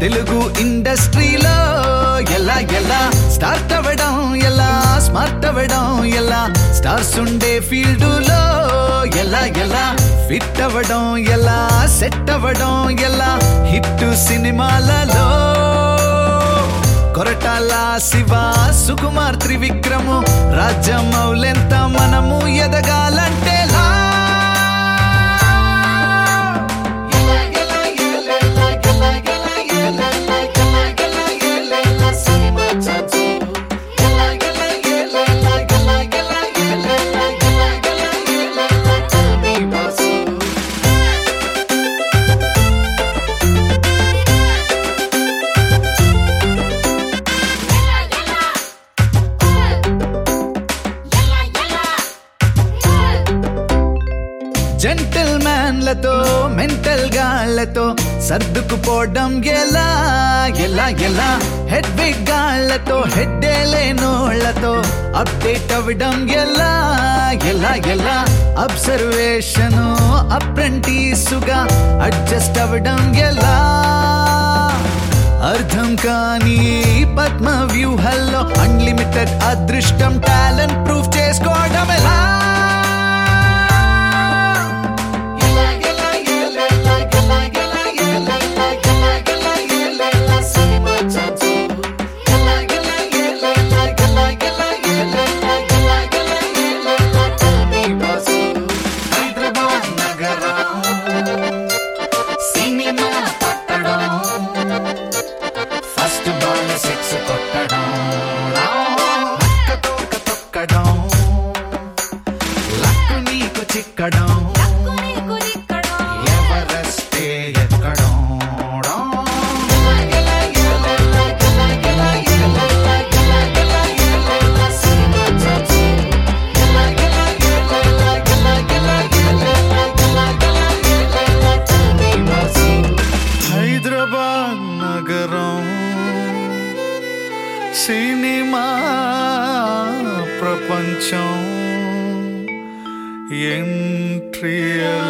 తెలుగు ఇండస్ట్రీలో ఎలా ఎలా స్టార్ట్ అవ్వడం, ఎలా స్మార్ట్ అవ్వడం, ఎలా స్టార్స్ ఉండే ఫీల్డులో ఎలా ఎలా ఫిట్ అవ్వడం, ఎలా సెట్ అవ్వడం, ఎలా హిట్ సినిమాలలో కొరటాల శివ, సుకుమార్, త్రివిక్రము, రాజమౌళెంత మనము ఎదగాలంటే జెంటిల్ మ్యాన్లతో మెంటల్ గాళ్లతో సర్దుకుపోవడం ఎలా ఎలా ఎలా హెడ్ బిగ్ గాళ్లతో హెడ్డే లేనోళ్లతో అప్డేట్ అవ్వడం ఎలా ఎలా ఎలా అబ్జర్వేషన్ అప్రెంటిసుగా అడ్జస్ట్ అవ్వడం ఎలా అర్థం కాని పద్మ వ్యూహల్లో అన్లిమిటెడ్ అదృష్టం టాలెంట్ ప్రూఫ్ చేసుకోవడం ఎలా చిక్కడం ఎవరెస్టే ఎక్కడం హైదరాబాద్ నగరం సినిమా ప్రపంచం ఎంట్రీ